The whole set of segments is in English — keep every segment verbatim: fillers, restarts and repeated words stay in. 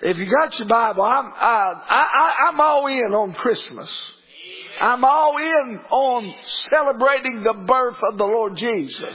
If you got your Bible, I'm, I, I, I'm all in on Christmas. I'm all in on celebrating the birth of the Lord Jesus.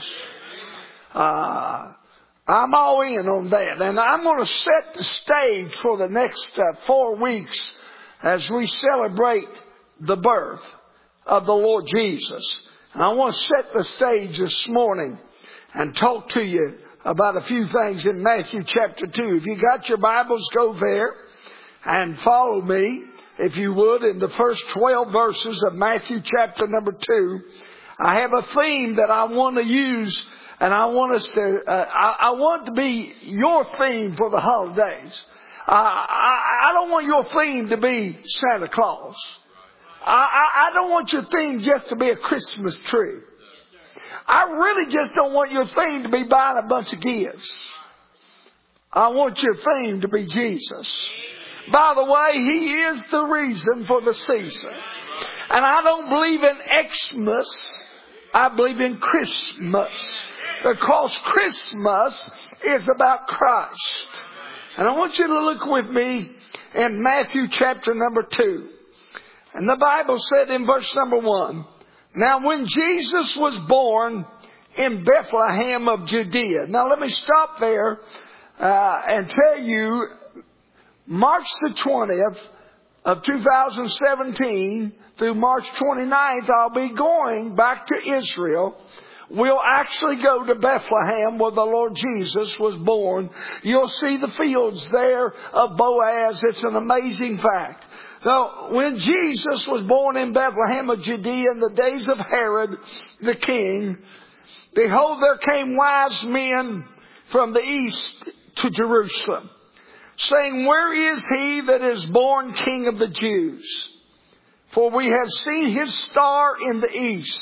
Uh, I'm all in on that. And I'm going to set the stage for the next uh, four weeks as we celebrate the birth of the Lord Jesus. And I want to set the stage this morning and talk to you about a few things in Matthew chapter two. If you got your Bibles, go there and follow me, if you would, in the first twelve verses of Matthew chapter number two. I have a theme that I want to use, and I want us to, uh, I, I want to be your theme for the holidays. Uh, I, I don't want your theme to be Santa Claus. I, I, I don't want your theme just to be a Christmas tree. I really just don't want your theme to be buying a bunch of gifts. I want your theme to be Jesus. By the way, He is the reason for the season. And I don't believe in Xmas. I believe in Christmas. Because Christmas is about Christ. And I want you to look with me in Matthew chapter number two. And the Bible said in verse number one, now when Jesus was born in Bethlehem of Judea. Now let me stop there uh, and tell you, March the twentieth of two thousand seventeen through March twenty-ninth, I'll be going back to Israel. We'll actually go to Bethlehem where the Lord Jesus was born. You'll see the fields there of Boaz. It's an amazing fact. Now, when Jesus was born in Bethlehem of Judea in the days of Herod the king, behold, there came wise men from the east to Jerusalem, saying, where is he that is born King of the Jews? For we have seen his star in the east,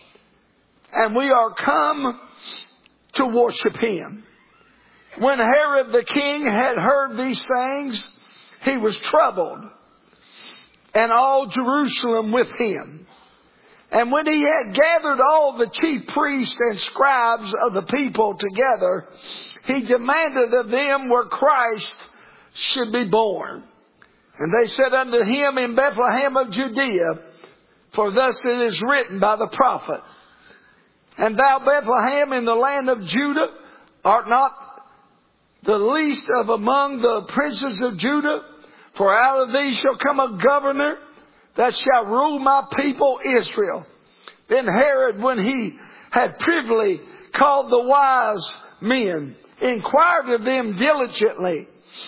and we are come to worship him. When Herod the king had heard these things, he was troubled, and all Jerusalem with him. And when he had gathered all the chief priests and scribes of the people together, he demanded of them where Christ should be born. And they said unto him, in Bethlehem of Judea, for thus it is written by the prophet, and thou Bethlehem in the land of Judah art not the least of among the princes of Judah, for out of thee shall come a governor that shall rule my people Israel. Then Herod, when he had privily called the wise men, inquired of them diligently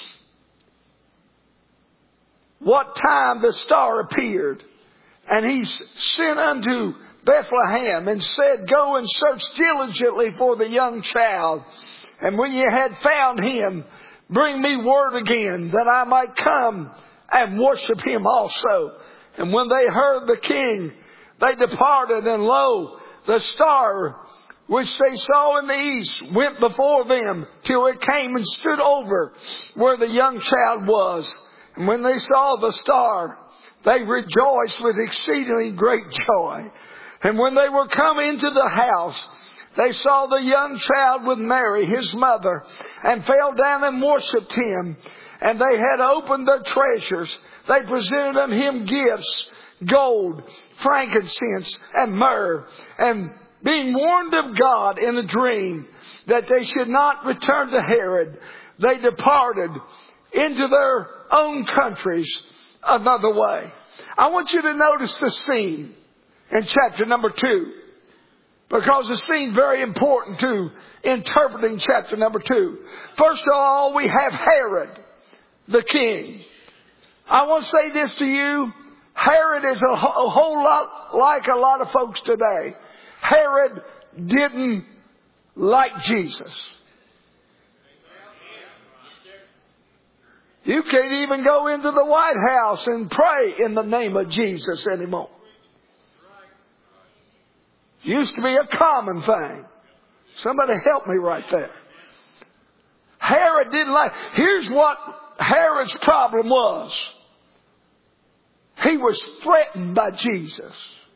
what time the star appeared. And he sent unto Bethlehem and said, go and search diligently for the young child. And when you had found him, bring me word again that I might come and worship him also. And when they heard the king, they departed, and lo, the star which they saw in the east went before them till it came and stood over where the young child was. And when they saw the star, they rejoiced with exceedingly great joy. And when they were come into the house, they saw the young child with Mary, his mother, and fell down and worshipped him. And they had opened their treasures. They presented unto him gifts, gold, frankincense, and myrrh. And being warned of God in a dream that they should not return to Herod, they departed into their own countries another way. I want you to notice the scene in chapter number two, because the scene's very important to interpreting chapter number two. First of all, we have Herod, the king. I want to say this to you. Herod is a, a whole lot like a lot of folks today. Herod didn't like Jesus. You can't even go into the White House and pray in the name of Jesus anymore. Used to be a common thing. Somebody help me right there. Herod didn't like. Here's what Herod's problem was. He was threatened by Jesus.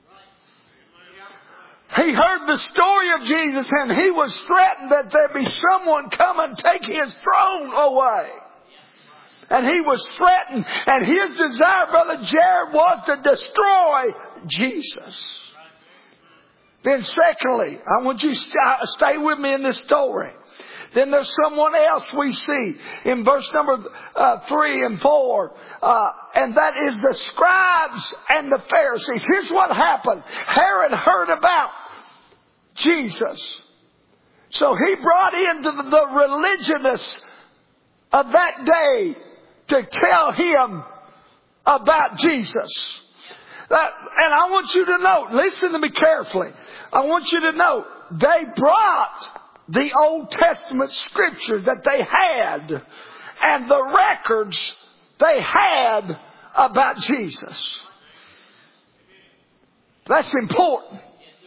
He heard the story of Jesus, and he was threatened that there'd be someone come and take his throne away. And he was threatened. And his desire, Brother Jared, was to destroy Jesus. Then secondly, I want you to stay with me in this story. Then there's someone else we see in verse number uh, three and four. Uh, and that is the scribes and the Pharisees. Here's what happened. Herod heard about Jesus. So he brought into the, the religionists of that day to tell him about Jesus. That, and I want you to know, listen to me carefully. I want you to know, they brought the Old Testament scriptures that they had and the records they had about Jesus. That's important.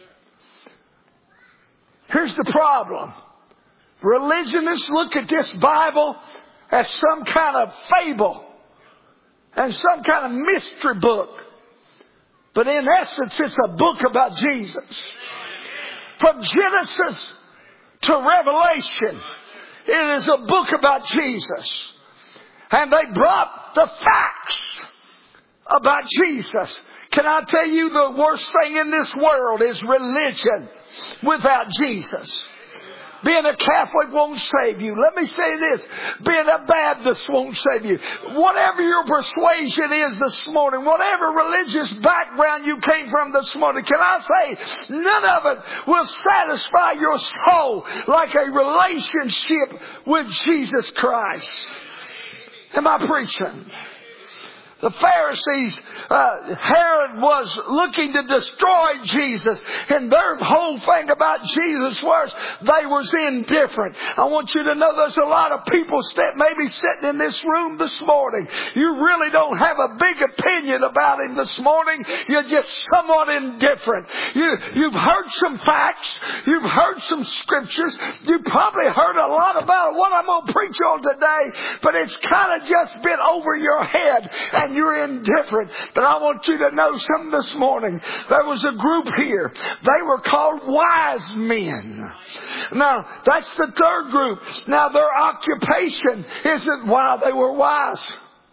Here's the problem. Religionists look at this Bible as some kind of fable and some kind of mystery book. But in essence, it's a book about Jesus. From Genesis to Revelation, it is a book about Jesus. And they brought the facts about Jesus. Can I tell you the worst thing in this world is religion without Jesus. Being a Catholic won't save you. Let me say this. Being a Baptist won't save you. Whatever your persuasion is this morning, whatever religious background you came from this morning, can I say none of it will satisfy your soul like a relationship with Jesus Christ. Am I preaching? The Pharisees, uh, Herod was looking to destroy Jesus. And their whole thing about Jesus was they was indifferent. I want you to know there's a lot of people st- maybe sitting in this room this morning. You really don't have a big opinion about him this morning. You're just somewhat indifferent. You, you've heard some facts. You've heard some scriptures. You've probably heard a lot about what I'm going to preach on today. But it's kind of just been over your head. And you're indifferent. But I want you to know something this morning. There was a group here. They were called wise men. Now, that's the third group. Now, their occupation isn't why they were wise.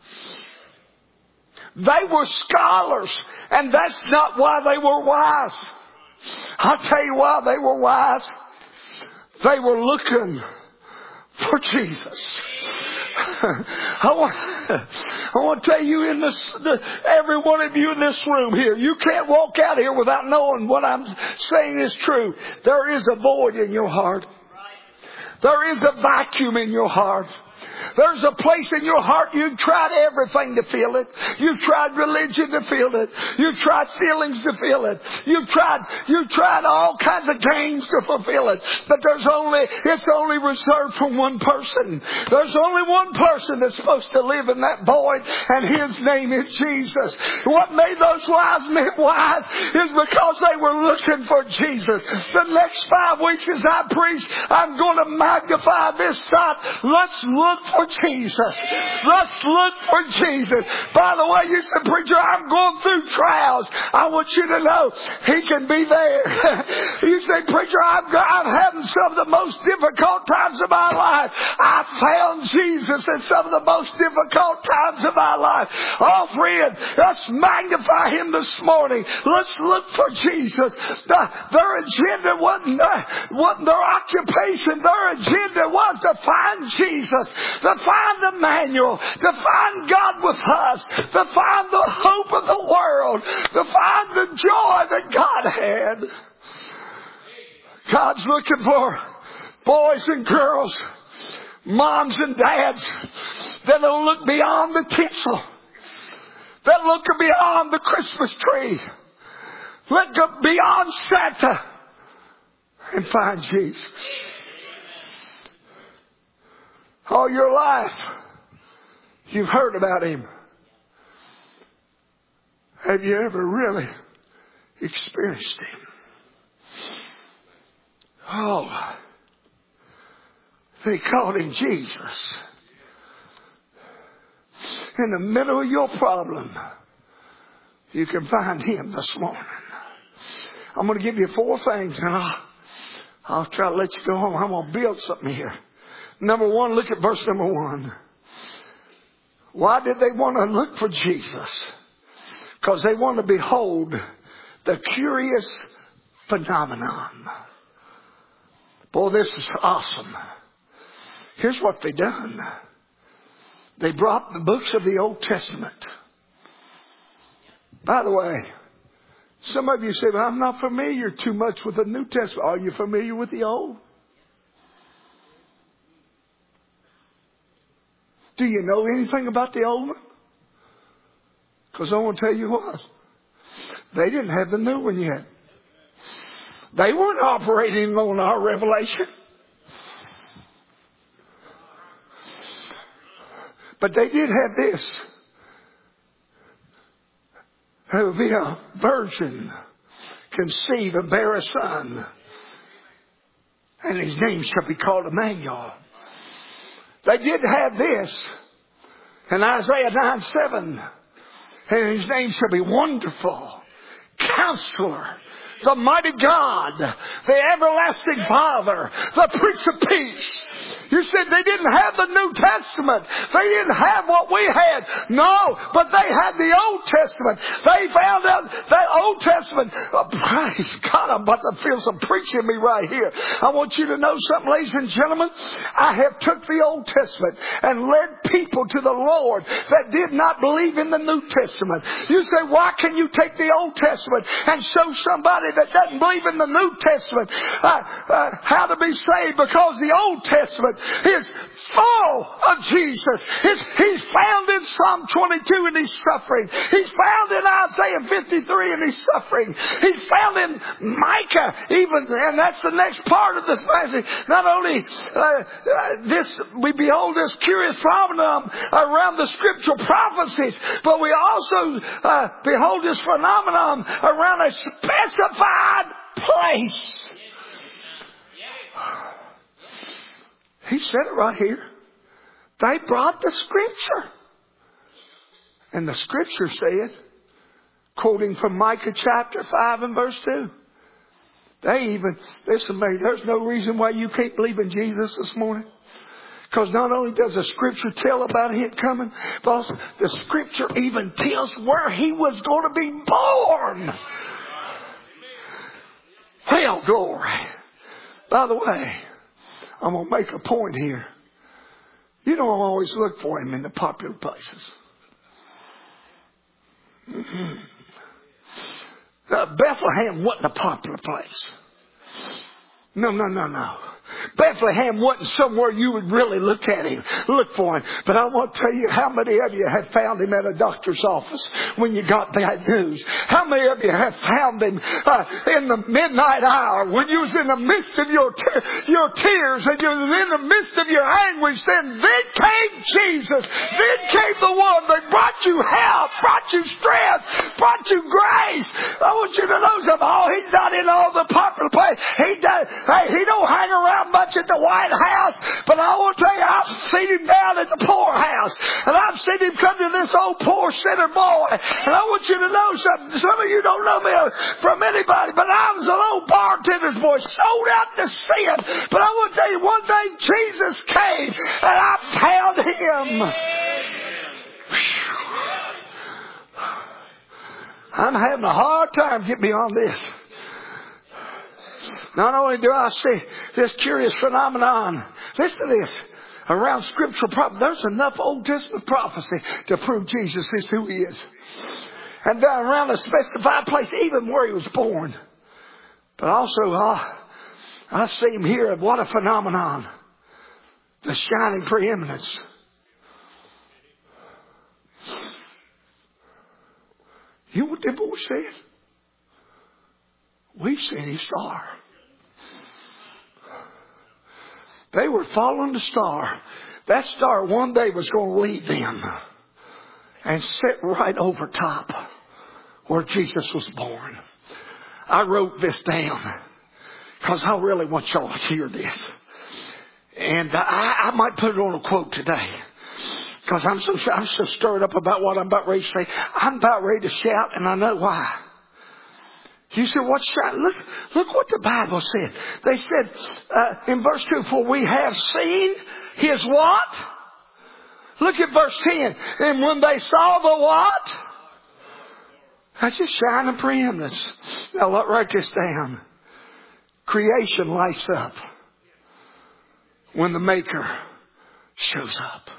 They were scholars. And that's not why they were wise. I'll tell you why they were wise. They were looking for Jesus. I want, I want to tell you in this, the, every one of you in this room here, you can't walk out here without knowing what I'm saying is true. There is a void in your heart. There is a vacuum in your heart. There's a place in your heart you've tried everything to fill it. You've tried religion to fill it. You've tried feelings to fill it. You've tried, you've tried all kinds of games to fulfill it. But there's only, it's only reserved for one person. There's only one person that's supposed to live in that void, and his name is Jesus. What made those wise men wise is because they were looking for Jesus. The next five weeks as I preach, I'm going to magnify this thought. Let's look for Jesus. Let's look for Jesus. By the way, you said, preacher, I'm going through trials. I want you to know he can be there. You say, preacher, I've got, I'm having some of the most difficult times of my life. I found Jesus in some of the most difficult times of my life. Oh, friend, let's magnify him this morning. Let's look for Jesus. The, their agenda wasn't, uh, wasn't their occupation. Their agenda was to find Jesus. To find the manual, to find God with us, to find the hope of the world, to find the joy that God had. God's looking for boys and girls, moms and dads that'll look beyond the tinsel, that look beyond the Christmas tree, look beyond Santa and find Jesus. All your life, you've heard about him. Have you ever really experienced him? Oh, they called him Jesus. In the middle of your problem, you can find him this morning. I'm going to give you four things, and I'll, I'll try to let you go home. I'm going to build something here. Number one, look at verse number one. Why did they want to look for Jesus? Because they want to behold the curious phenomenon. Boy, this is awesome. Here's what they done. They brought the books of the Old Testament. By the way, some of you say, well, I'm not familiar too much with the New Testament. Are you familiar with the Old? Do you know anything about the Old one? Because I want to tell you what. They didn't have the new one yet. They weren't operating on our revelation. But they did have this. There will be a virgin conceive and bear a son, and his name shall be called Emmanuel. They did have this in Isaiah nine seven. And his name shall be Wonderful, Counselor, the Mighty God, the Everlasting Father, the Prince of Peace. You said they didn't have the New Testament. They didn't have what we had. No, but they had the Old Testament. They found out that Old Testament. Oh, praise God, I'm about to feel some preaching in me right here. I want you to know something, ladies and gentlemen. I have took the Old Testament and led people to the Lord that did not believe in the New Testament. You say, why can you take the Old Testament and show somebody that doesn't believe in the New Testament uh, uh, how to be saved? Because the Old Testament is full of Jesus. It's, he's found in Psalm twenty-two and he's suffering. He's found in Isaiah fifty-three and he's suffering. He's found in Micah even, and that's the next part of this passage. Not only uh, uh, this, we behold this curious phenomenon around the scriptural prophecies, but we also uh, behold this phenomenon around a specified place. He said it right here. They brought the scripture. And the scripture said, quoting from Micah chapter five and verse two. They even, listen, Mary, there's no reason why you can't believe in Jesus this morning. Because not only does the scripture tell about Him coming, but also the scripture even tells where He was going to be born. Well, glory. By the way, I'm going to make a point here. You don't always look for Him in the popular places. Mm-hmm. Uh, Bethlehem wasn't a popular place. No, no, no, no. Bethlehem wasn't somewhere you would really look at him, look for him. But I want to tell you, how many of you have found him at a doctor's office when you got bad news? How many of you have found him uh, in the midnight hour when you was in the midst of your te- your tears and you was in the midst of your anguish? Then then came Jesus. Then came the one that brought you help, brought you strength, brought you grace. I want you to know something. Oh, he's not in all the popular places. He does. Hey, he don't hang around much at the White House, but I want to tell you, I've seen him down at the poorhouse, and I've seen him come to this old poor sinner boy. And I want you to know something. Some of you don't know me from anybody, but I was an old bartender's boy, sold out to sin. But I want to tell you, one day Jesus came, and I found him. I'm having a hard time getting beyond this. Not only do I see this curious phenomenon, listen to this, around scriptural prophecy, there's enough Old Testament prophecy to prove Jesus is who He is. And then around a specified place, even where He was born. But also, I, I see Him here, what a phenomenon. The shining preeminence. You know what them boys said? We've seen His star. They were following the star. That star one day was going to lead them and sit right over top where Jesus was born. I wrote this down because I really want y'all to hear this. And I, I might put it on a quote today because I'm so, I'm so stirred up about what I'm about ready to say. I'm about ready to shout, and I know why. You said, what's that? Look, look what the Bible said. They said uh, in verse two, for we have seen His what? Look at verse ten. And when they saw the what? That's just shining preeminence. Now look, write this down. Creation lights up when the Maker shows up.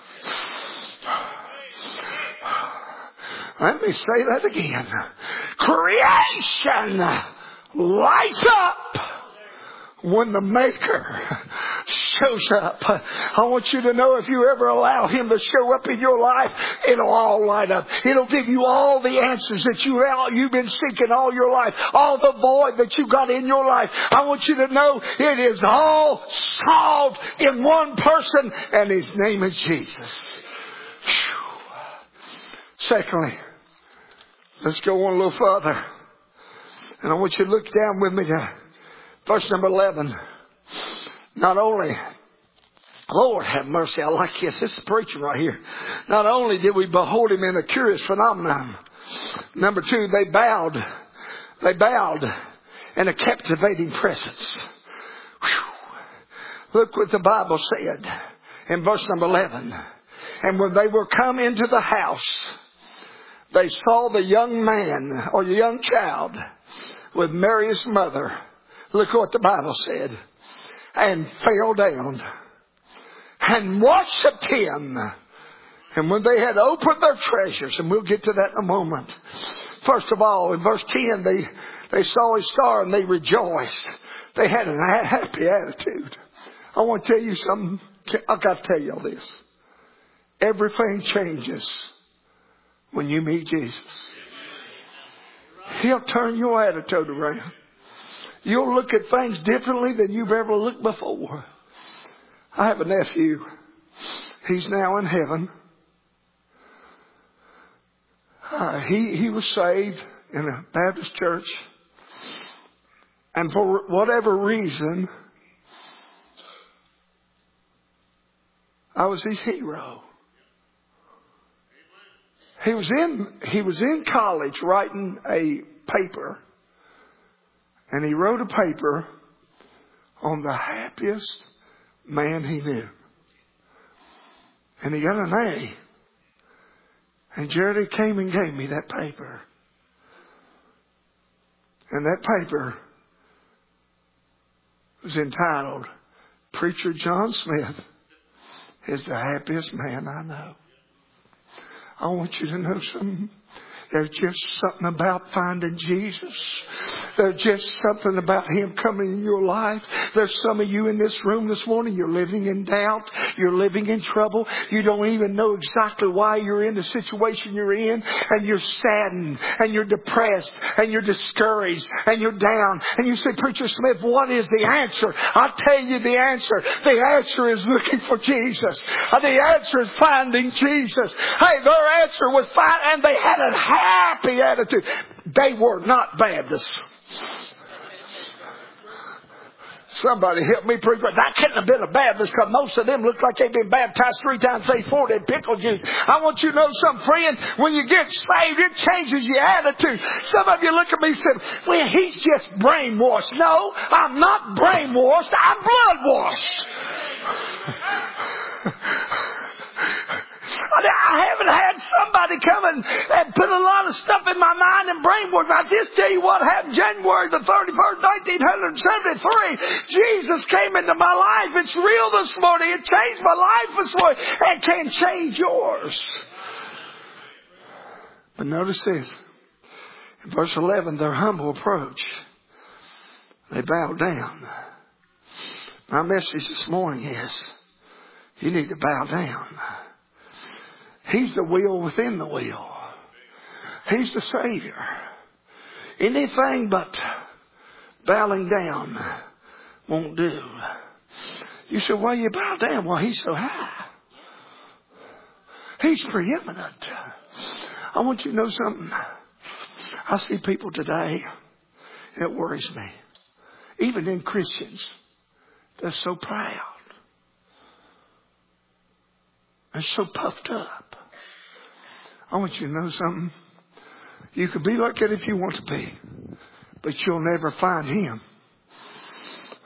Let me say that again. Creation lights up when the Maker shows up. I want you to know, if you ever allow Him to show up in your life, it'll all light up. It'll give you all the answers that you, you've been seeking all your life. All the void that you've got in your life. I want you to know it is all solved in one person, and His name is Jesus. Whew. Secondly, let's go on a little further. And I want you to look down with me to verse number eleven. Not only, Lord have mercy, I like this. This is preaching right here. Not only did we behold Him in a curious phenomenon. Number two, they bowed. They bowed in a captivating presence. Whew. Look what the Bible said in verse number eleven. And when they were come into the house, they saw the young man or the young child with Mary his mother. Look what the Bible said. And fell down and worshipped Him. And when they had opened their treasures, and we'll get to that in a moment. First of all, in verse ten, they, they saw His star and they rejoiced. They had a happy attitude. I want to tell you something. I've got to tell you all this. Everything changes when you meet Jesus. He'll turn your attitude around. You'll look at things differently than you've ever looked before. I have a nephew. He's now in heaven. Uh, he, he was saved in a Baptist church. And for whatever reason, I was his hero. He was in, he was in college writing a paper. And he wrote a paper on the happiest man he knew. And he got an A. And Jared came and gave me that paper. And that paper was entitled, Preacher John Smith is the happiest man I know. I want you to know something. There's just something about finding Jesus. There's just something about Him coming in your life. There's some of you in this room this morning, you're living in doubt. You're living in trouble. You don't even know exactly why you're in the situation you're in. And you're saddened. And you're depressed. And you're discouraged. And you're down. And you say, Preacher Smith, what is the answer? I'll tell you the answer. The answer is looking for Jesus. The answer is finding Jesus. Hey, their answer was find, and they had a happy attitude. They were not Baptists. Somebody help me preach. That couldn't have been a Baptist, because most of them look like they've been baptized three times before they pickle juice. I want you to know something, friend. When you get saved, it changes your attitude. Some of you look at me and say, well, he's just brainwashed. No, I'm not brainwashed. I'm bloodwashed. I haven't had somebody come and, and put a lot of stuff in my mind and brainwash. I just tell you what happened January the thirty-first, nineteen seventy-three. Jesus came into my life. It's real this morning. It changed my life this morning. It can change yours. But notice this. In verse eleven, their humble approach. They bowed down. My message this morning is, you need to bow down. He's the wheel within the wheel. He's the Savior. Anything but bowing down won't do. You say, why you bow down? Well, He's so high. He's preeminent. I want you to know something. I see people today, and it worries me. Even in Christians, they're so proud. They're so puffed up. I want you to know something. You can be like that if you want to be, but you'll never find Him.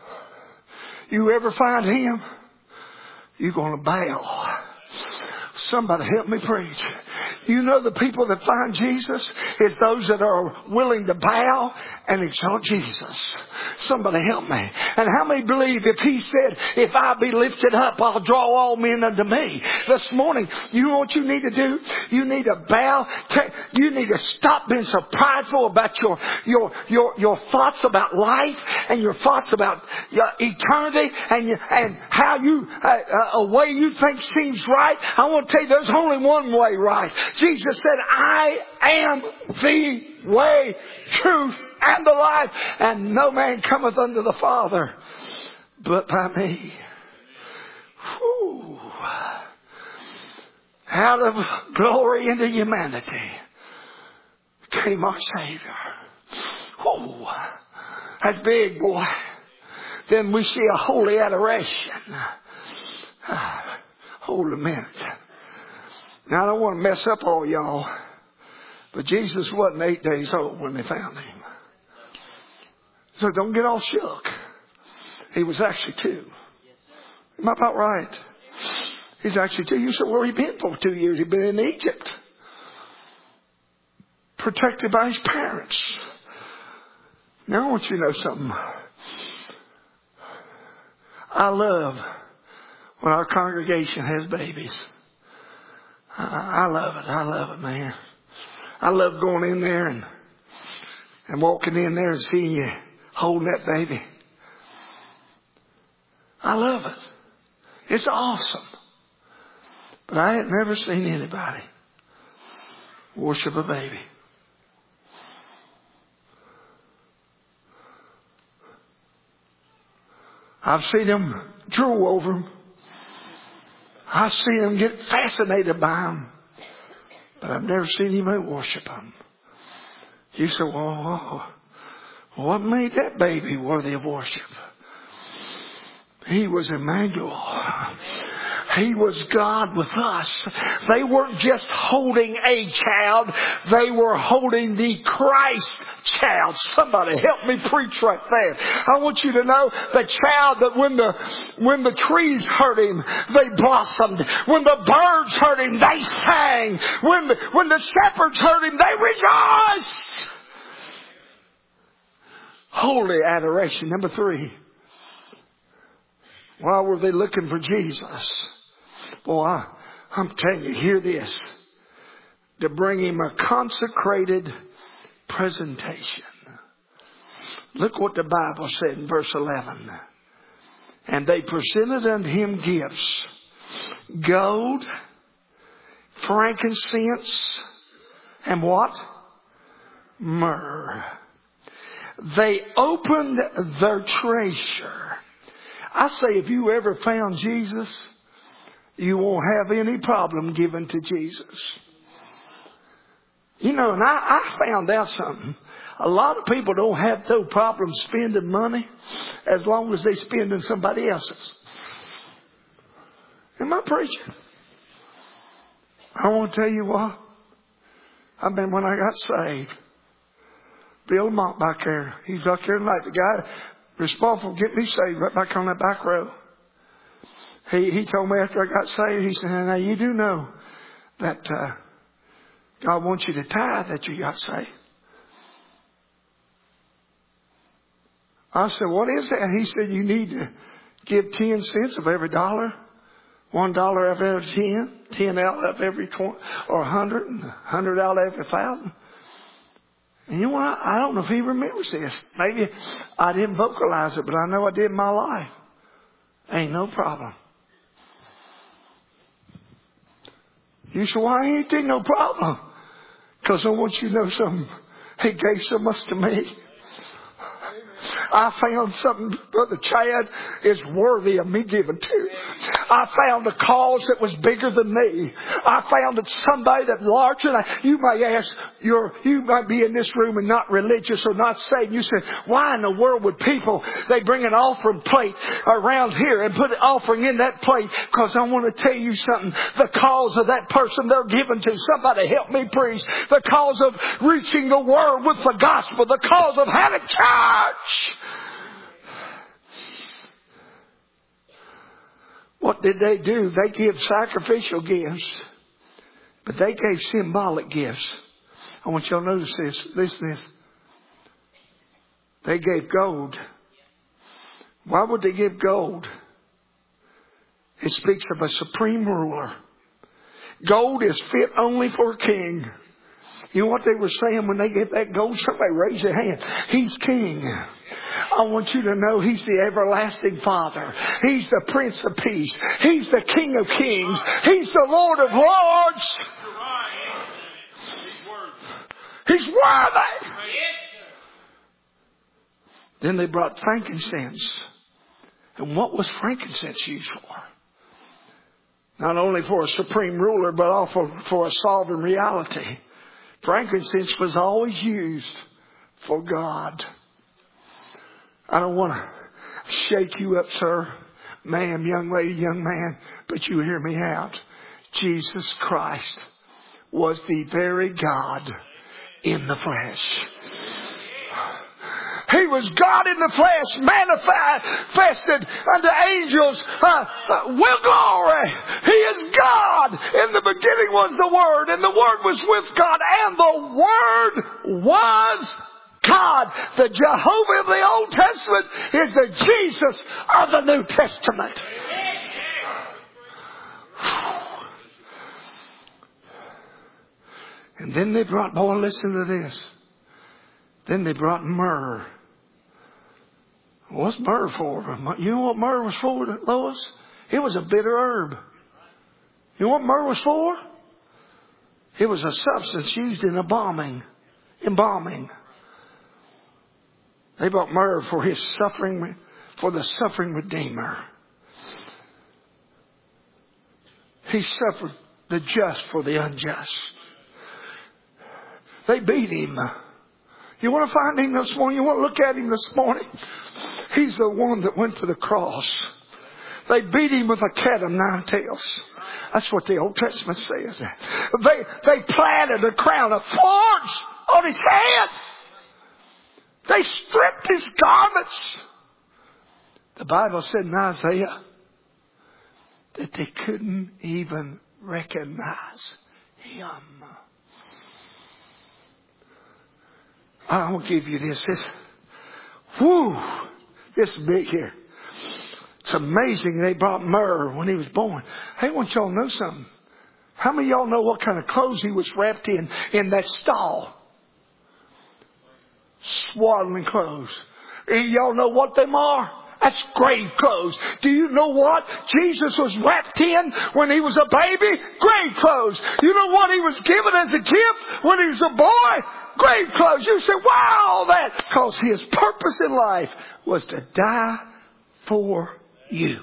You ever find Him, you're going to bow. Somebody help me preach. You know the people that find Jesus is those that are willing to bow and exalt Jesus. Somebody help me. And how many believe if he said, if I be lifted up, I'll draw all men unto me. This morning, you know what you need to do? You need to bow. You need to stop being so prideful about your, your, your, your thoughts about life and your thoughts about your eternity and, you, and how you, uh, a way you think seems right. I want to tell you there's only one way right. Jesus said, I am the way, truth, and the life, and no man cometh unto the Father but by me. Whew. Out of glory into humanity came our Savior. Whew. That's big, boy. Then we see a holy adoration. Hold a minute. Now I don't want to mess up all y'all, but Jesus wasn't eight days old when they found him. So don't get all shook. He was actually two. Am I about right? He's actually two. You said, where he been for two years? He'd been in Egypt. Protected by his parents. Now I want you to know something. I love when our congregation has babies. I, I love it. I love it, man. I love going in there and, and walking in there and seeing you holding that baby. I love it. It's awesome. But I had never seen anybody worship a baby. I've seen them drool over them. I've seen them get fascinated by them. But I've never seen anybody worship them. You say, well, what made that baby worthy of worship? He was Emmanuel. He was God with us. They weren't just holding a child. They were holding the Christ child. Somebody help me preach right there. I want you to know the child that when the, when the trees heard him, they blossomed. When the birds heard him, they sang. When the, when the shepherds heard him, they rejoiced. Holy adoration. Number three. Why were they looking for Jesus? Boy, I, I'm telling you, hear this. To bring him a consecrated presentation. Look what the Bible said in verse eleven. And they presented unto him gifts. Gold, frankincense, and what? Myrrh. They opened their treasure. I say if you ever found Jesus, you won't have any problem giving to Jesus. You know, and I, I found out something. A lot of people don't have no problem spending money as long as they spend in somebody else's. Am I preaching? I want to tell you what. I mean, when I got saved, Bill Mott back there, he's back there tonight, the guy responsible for getting me saved right back on that back row. He, he told me after I got saved, he said, now you do know that uh, God wants you to tithe that you got saved. I said, what is that? And he said, you need to give ten cents of every dollar. One dollar out of every ten. Ten out of every twenty. Or a hundred. And a hundred out of every thousand. And you know what? I don't know if he remembers this. Maybe I didn't vocalize it, but I know I did in my life. Ain't no problem. You say, why ain't there no problem? Because I want you to know something. He gave so much to me. I found something, Brother Chad, is worthy of me giving to. I found a cause that was bigger than me. I found that somebody that larger than I. You may ask, you're, you might be in this room and not religious or not saved. You say, why in the world would people, they bring an offering plate around here and put an offering in that plate? Because I want to tell you something. The cause of that person they're giving to. Somebody help me preach. The cause of reaching the world with the gospel. The cause of having church. What did they do? They give sacrificial gifts. But they gave symbolic gifts. I want y'all to notice this. Listen to this. They gave gold. Why would they give gold? It speaks of a supreme ruler. Gold is fit only for a king. You know what they were saying when they gave that gold? Somebody raise their hand. He's king. I want you to know He's the everlasting Father. He's the Prince of Peace. He's the King of Kings. He's the Lord of Lords. He's worthy. Then they brought frankincense. And what was frankincense used for? Not only for a supreme ruler, but also for a sovereign reality. Frankincense was always used for God. I don't want to shake you up, sir, ma'am, young lady, young man, but you hear me out. Jesus Christ was the very God in the flesh. He was God in the flesh, manifested unto angels uh, uh, with glory. He is God. In the beginning was the Word, and the Word was with God, and the Word was God. The Jehovah of the Old Testament is the Jesus of the New Testament. And then they brought, boy, listen to this. Then they brought myrrh. What's myrrh for? You know what myrrh was for, Lois? It was a bitter herb. You know what myrrh was for? It was a substance used in embalming. Embalming. They brought myrrh for His suffering, for the suffering Redeemer. He suffered the just for the unjust. They beat Him. You want to find Him this morning? You want to look at Him this morning? He's the one that went to the cross. They beat Him with a cat of nine tails. That's what the Old Testament says. They, they planted a crown of thorns on His head. They stripped His garments. The Bible said in Isaiah that they couldn't even recognize Him. I'll give you this. This, whoo, this is big here. It's amazing they brought myrrh when He was born. Hey, I want y'all to know something. How many of y'all know what kind of clothes He was wrapped in, in that stall? Swaddling clothes. And y'all know what them are? That's grave clothes. Do you know what Jesus was wrapped in when He was a baby? Grave clothes. You know what He was given as a gift when He was a boy? Grave clothes. You say, wow, that. Because His purpose in life was to die for you.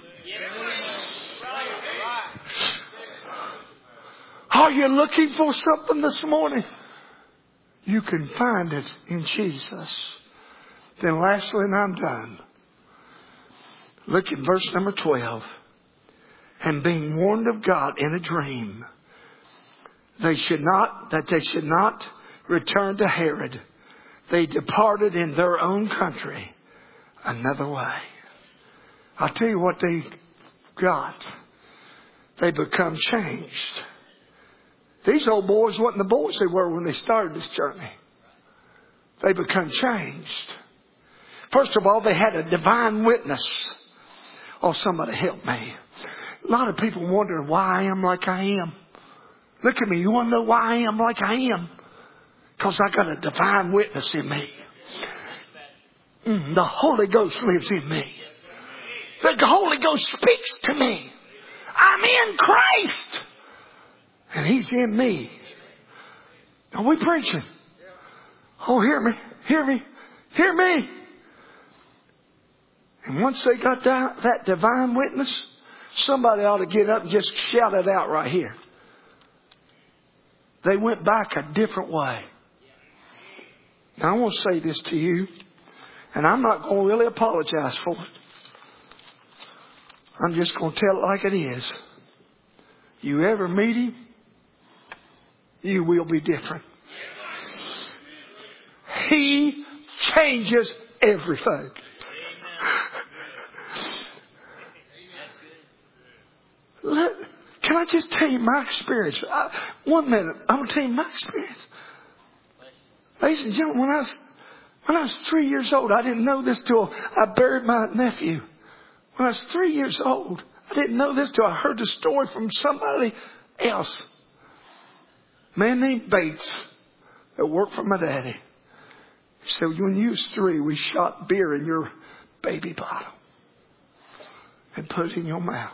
Are you looking for something this morning? You can find it in Jesus. Then lastly, and I'm done. Look at verse number twelve. And being warned of God in a dream, they should not, that they should not return to Herod, they departed in their own country another way. I'll tell you what they got. They become changed. These old boys wasn't the boys they were when they started this journey. They become changed. First of all, they had a divine witness. Oh, somebody help me. A lot of people wonder why I am like I am. Look at me. You want to know why I am like I am? Because I got a divine witness in me. Mm, the Holy Ghost lives in me. The Holy Ghost speaks to me. I'm in Christ. And He's in me. Are we preaching? Oh, hear me. Hear me. Hear me. And once they got that, that divine witness, somebody ought to get up and just shout it out right here. They went back a different way. Now, I want to say this to you, and I'm not going to really apologize for it. I'm just going to tell it like it is. You ever meet Him, you will be different. He changes everything. Let, can I just tell you my experience? I, one minute, I'm going to tell you my experience. Ladies and gentlemen, when I was, when I was three years old, I didn't know this till I buried my nephew. When I was three years old, I didn't know this till I heard the story from somebody else. A man named Bates that worked for my daddy. He said, when you was three, we shot beer in your baby bottle and put it in your mouth.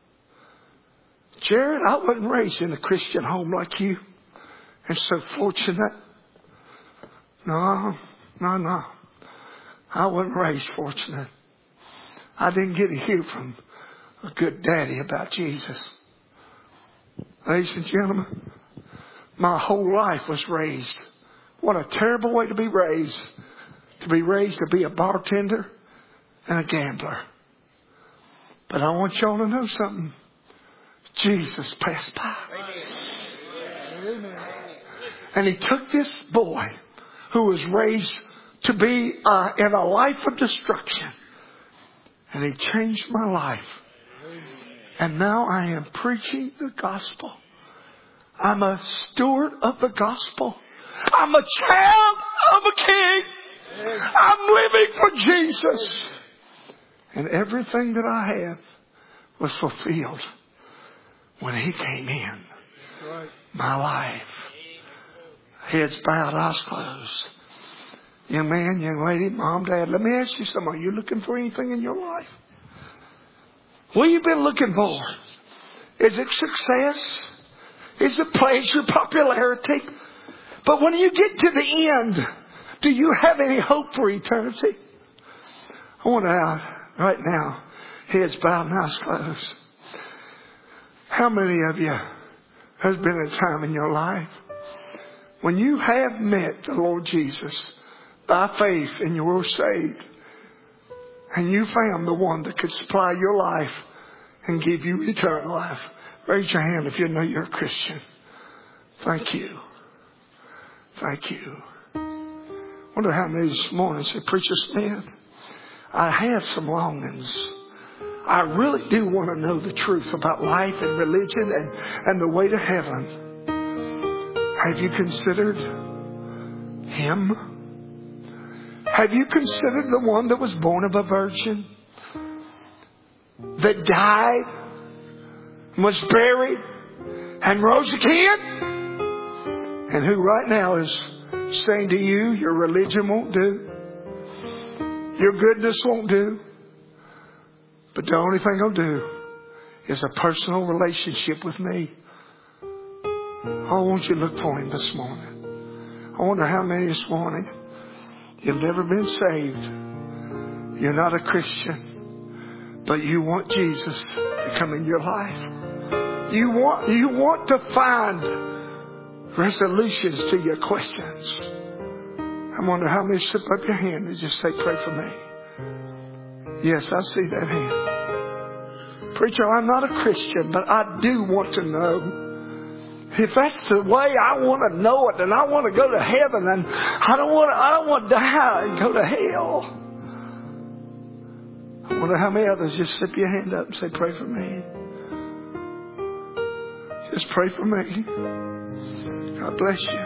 Jared, I wasn't raised in a Christian home like you. And so fortunate. No, no, no. I wasn't raised fortunate. I didn't get to hear from a good daddy about Jesus. Ladies and gentlemen, my whole life was raised. What a terrible way to be raised. To be raised to be a bartender and a gambler. But I want y'all to know something. Jesus passed by. Amen. And he took this boy who was raised to be uh, in a life of destruction. And he changed my life. And now I am preaching the gospel. I'm a steward of the gospel. I'm a child of a king. I'm living for Jesus. And everything that I have was fulfilled when he came in my life. Heads bowed, eyes closed. Young man, young lady, mom, dad, let me ask you something. Are you looking for anything in your life? What have you been looking for? Is it success? Is it pleasure, popularity? But when you get to the end, do you have any hope for eternity? I want to, uh, right now, heads bowed and eyes closed. How many of you has been a time in your life when you have met the Lord Jesus by faith and you were saved, and you found the one that could supply your life and give you eternal life? Raise your hand if you know you're a Christian. Thank you. Thank you. Wonder how many this morning said, Preacher Smith, I have some longings. I really do want to know the truth about life and religion and, and the way to heaven. Have you considered Him? Have you considered the one that was born of a virgin? That died, was buried, and rose again? And who right now is saying to you, your religion won't do. Your goodness won't do. But the only thing I'll do is a personal relationship with me. I want you to look for Him this morning. I wonder how many this morning, you've never been saved. You're not a Christian. But you want Jesus to come in your life. You want, you want to find resolutions to your questions. I wonder how many slip up your hand and just say, pray for me. Yes, I see that hand. Preacher, I'm not a Christian, but I do want to know. If that's the way I want to know it, and I want to go to heaven, and I don't want to, I don't want to die and go to hell. I wonder how many others just slip your hand up and say, pray for me. Just pray for me. God bless you.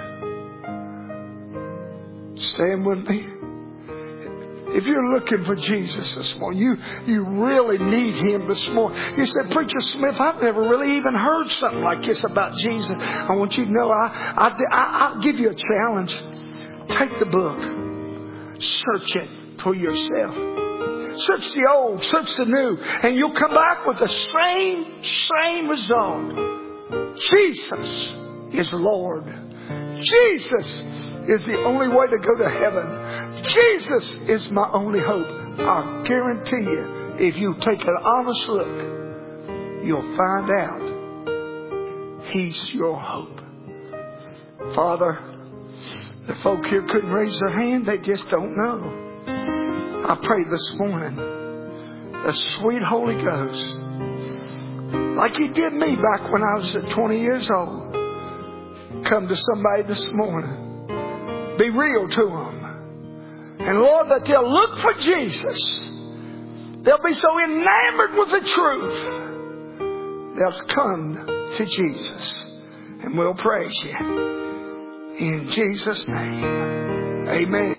Stand with me. If you're looking for Jesus this morning, you, you really need Him this morning. You said, Preacher Smith, I've never really even heard something like this about Jesus. I want you to know, I, I, I, I'll give you a challenge. Take the book. Search it for yourself. Search the old, search the new, and you'll come back with the same, same result. Jesus is Lord. Jesus is the only way to go to heaven. Jesus is my only hope. I guarantee you, if you take an honest look, you'll find out He's your hope. Father, the folk here couldn't raise their hand. They just don't know. I pray this morning, the sweet Holy Ghost, like He did me back when I was twenty years old, come to somebody this morning. Be real to them. And Lord, that they'll look for Jesus. They'll be so enamored with the truth. They'll come to Jesus. And we'll praise you. In Jesus' name. Amen.